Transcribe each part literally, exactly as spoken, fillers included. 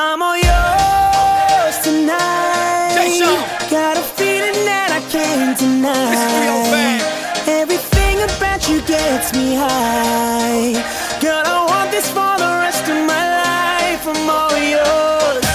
I'm all yours tonight. Got a feeling that I can't deny. Everything about you gets me high. Girl, I want this for the rest of my life. I'm all yours.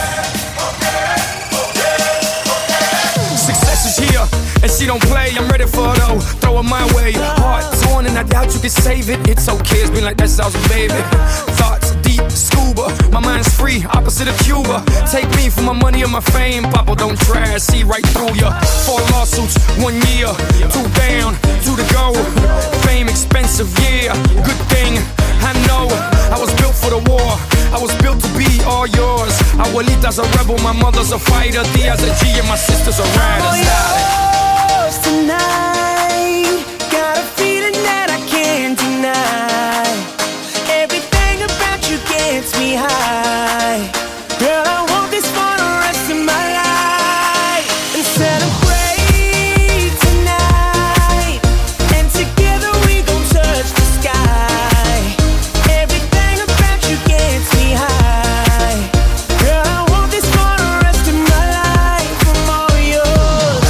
Success is here, and she don't play. I'm ready for it though. Throw it my way. Heart torn, and I doubt you can save it. It's okay, it's been like that since I was a baby. Thoughts deep, scuba. My mind's free, opposite of Cuba. Take me for my money and my fame. Papa, don't try, see right through ya. Four lawsuits, one year. Two down, two to go. Fame expensive, yeah. Good thing, I know. I was built for the war. I was built to be all yours. Abuelita's a rebel, my mother's a fighter. Dia's a G and my sister's a rider. I'm yours tonight. Got a feeling that I can't deny. Everything about you gets me high. Girl, I want this for the rest of my life. And celebrate tonight. And together we gon' touch the sky. Everything about you gets me high. Girl, I want this for the rest of my life. I'm all yours.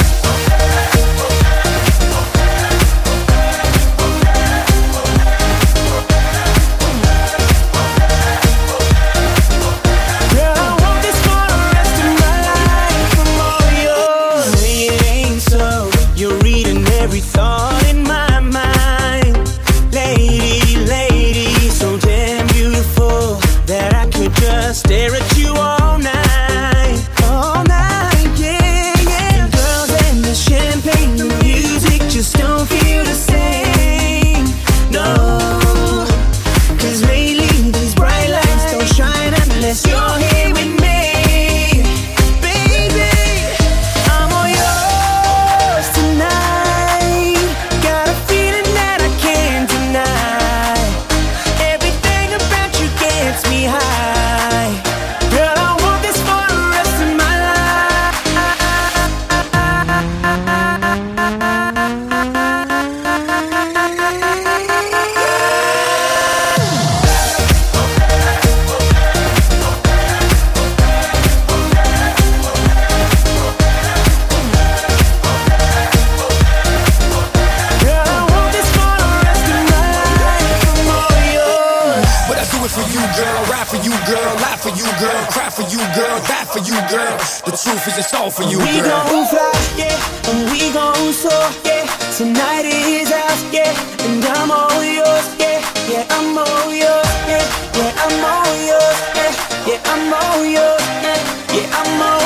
Girl, I want this for the rest of my life. I'm all yours. Say it ain't so. You're reading every thought in my mind. Lady, lady, so damn beautiful that I could just stare at you all night. All night, yeah, yeah. The girls and the champagne, the music just don't feel the same. No, 'cause lately these bright lights don't shine unless you're here with me. Baby, I'm all yours tonight. Got a feeling that I can't deny. Everything about you gets me high. Girl, I want this for the rest of my life. Girl, I want this for the rest of my life. I'm all yours. But I do it for you, girl. Ride for you, girl. Lie for you, girl. Cry for you, girl. Die for you, girl. The truth is it's all for you, We girl. gon' fly, yeah, and we gon' soar, yeah. Tonight is ours, yeah, and I'm all yours, yeah, yeah, I'm all yours, yeah, yeah, I'm all yours, yeah, yeah, I'm all yours, yeah, yeah, I'm all